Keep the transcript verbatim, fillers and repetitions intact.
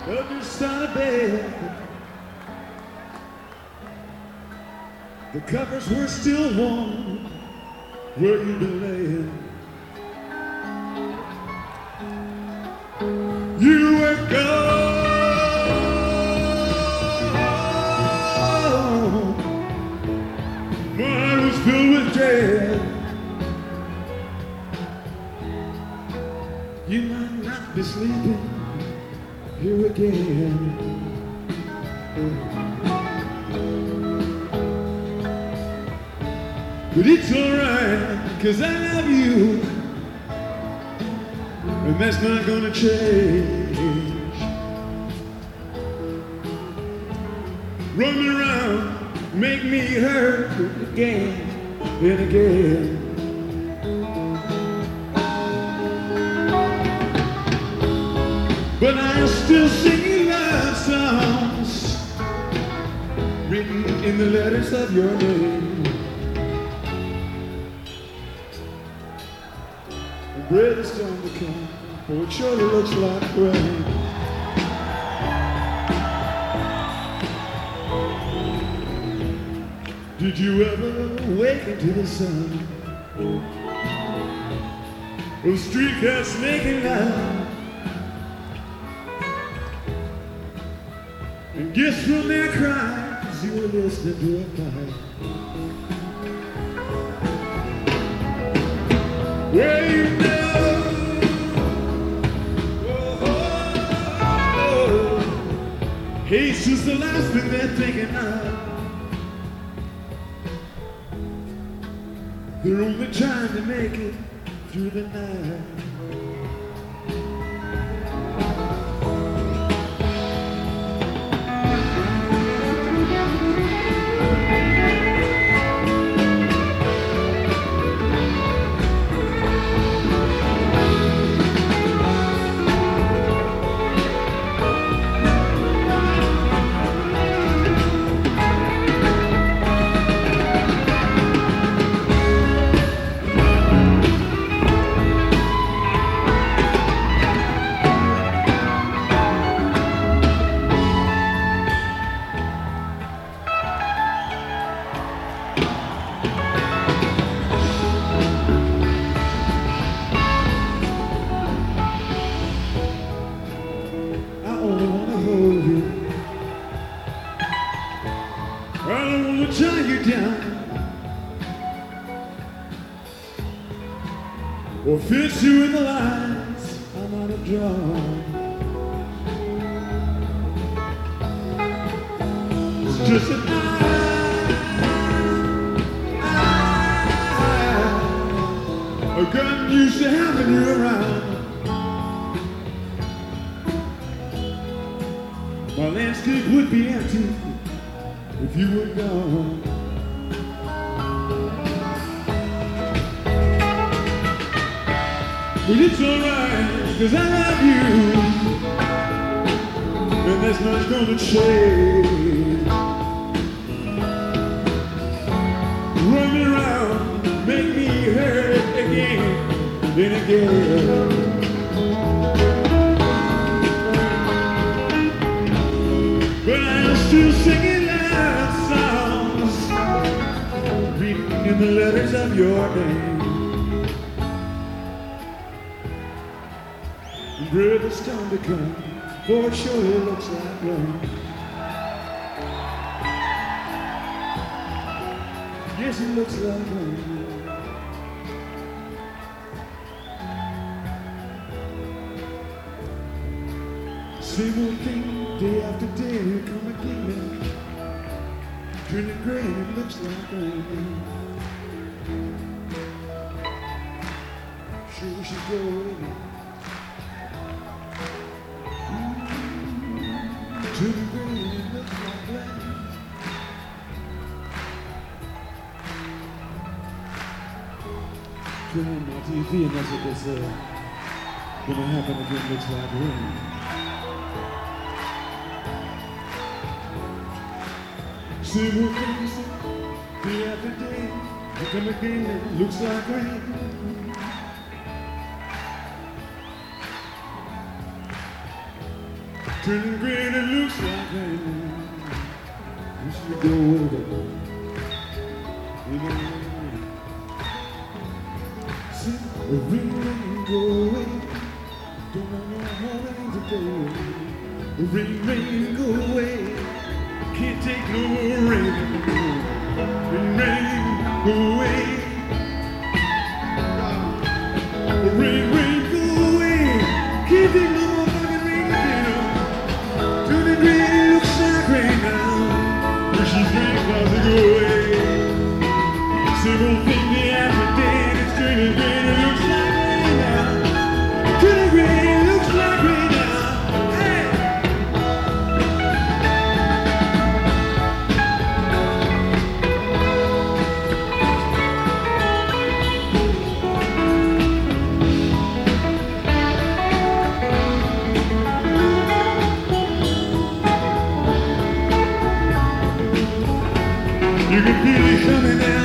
Other side of bed, the covers were still warm where you'd been laying. You were gone. My heart was filled with dread. You might not be sleeping here again. But it's alright, 'cause I love you, and that's not gonna change. Run me around, make me hurt again and again. But I'm still singing love songs written in the letters of your name. The bread is time to come, for it surely looks like rain. Did you ever awaken to the sun? Those street cats making love, and guess from their cries you were listening to a fight. Well, you know, oh, oh, oh, hate's just the last thing they're thinking of. They're only trying to make it through the night. Or fit you in the lines I might have drawn. It's just an eye, a gun used to having you around. My landscape would be empty if you were gone. But it's alright, 'cause I love you, and that's not gonna change. Run me around, make me hurt again and again. But I'm still singing love songs, reading in the letters of your name. Brother's time to come, for it surely looks like rain. Yes, it looks like rain. Same old thing, day after day, come again. Turning gray, it looks like rain. Sure we should go away. To the green, it looks like rain. Turn on my T V and that's what they say. Gonna happen again, looks like rain. Same old things, day after day. You come again, it looks like rain. Turning green, it looks like rain. You should go over. See, the rain, rain, go away. Don't know how rain today. The rain, rain, go away. Can't take no rain. Rain, rain, go away. The rain, rain, go away. Can't take no more fucking rain. Turning green, it looks like rain now. She's green, clouds to go away. Same old thing day after day. It's turning green, it looks like rain now. Turning green, it looks like rain now. Hey! You can feel it coming out.